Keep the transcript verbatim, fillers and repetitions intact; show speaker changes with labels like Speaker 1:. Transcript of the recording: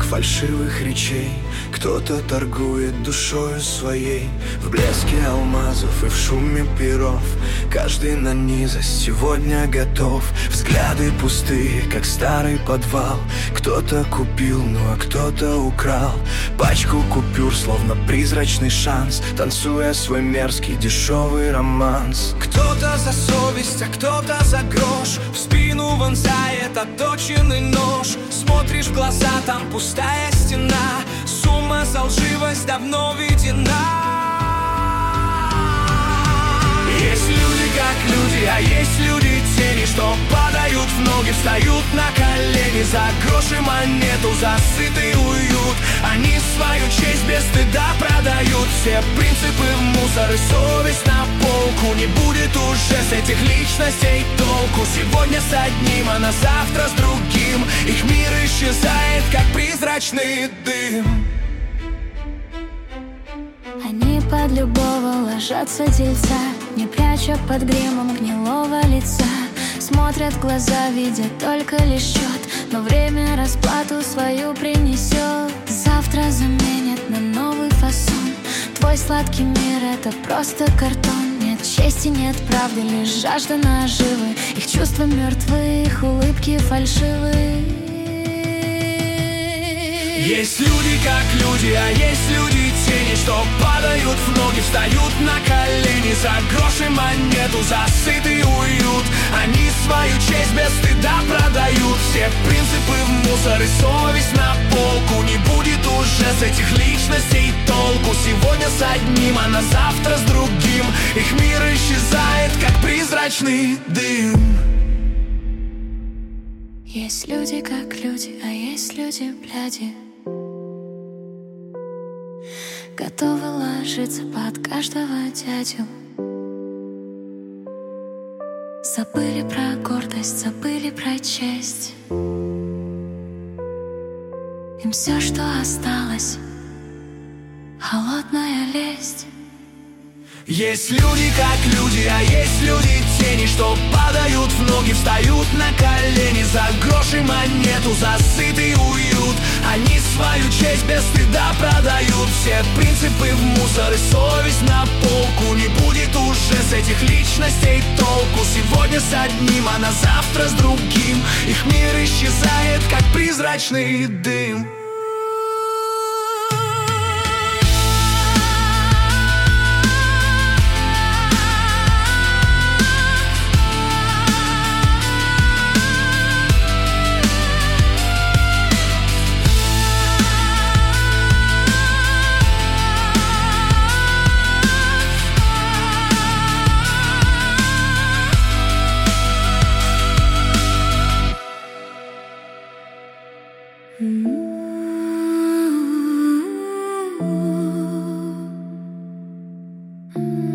Speaker 1: фальшивых речей. Кто-то торгует душою своей в блеске алмазов и в шуме перов. Каждый на низость сегодня готов. Взгляды пустые, как старый подвал. Кто-то купил, ну а кто-то украл пачку купюр, словно призрачный шанс, танцуя свой мерзкий дешевый романс. Кто-то за совесть, а кто-то за грош. В спину вонзает отточенный нож. Смотришь в глаза, там пустая стена. Сумма за лживость давно введена. Есть люди как люди, а есть люди тени, что падают в ноги, встают на колени. За гроши монету, за сытый уют. Они свою честь без стыда продают. Все принципы в мусор и совесть на полку. Не будет уже с этих личностей толку. Сегодня с одним, а на завтра с другим. Их мир исчезает, как призрачный дым.
Speaker 2: Они под любого ложатся дельца, не пряча под гримом гнилого лица. Смотрят в глаза, видят только лишь счет, но время расплату свою принесет. Завтра заменят на новый фасон. Твой сладкий мир — это просто картон. Нет чести, нет правды, лишь жажда наживы. Их чувства мертвы, их улыбки фальшивы.
Speaker 1: Есть люди как люди, а есть люди тени, что падают в ноги, встают на колени. За гроши монету, за сытый уют. Они свою честь без стыда продают. Все принципы в мусор и совесть на полку. Не будет уже с этих личностей толку. Сегодня с одним, а на завтра с другим. Их мир исчезает, как призрачный дым.
Speaker 2: Есть люди как люди, а есть люди бляди, готовы ложиться под каждого дядю. Забыли про гордость, забыли про честь. Им все, что осталось, холодная лесть.
Speaker 1: Есть люди как люди, а есть люди тени, что падают в ноги, встают на колени. За гроши монету, за сытый уют. Они свою честь без стыда продают. Все принципы в мусор и совесть на полку. Не будет уже с этих личностей толку. Сегодня с одним, а на завтра с другим. Их мир исчезает, как призрачный дым.
Speaker 2: Mm-hmm.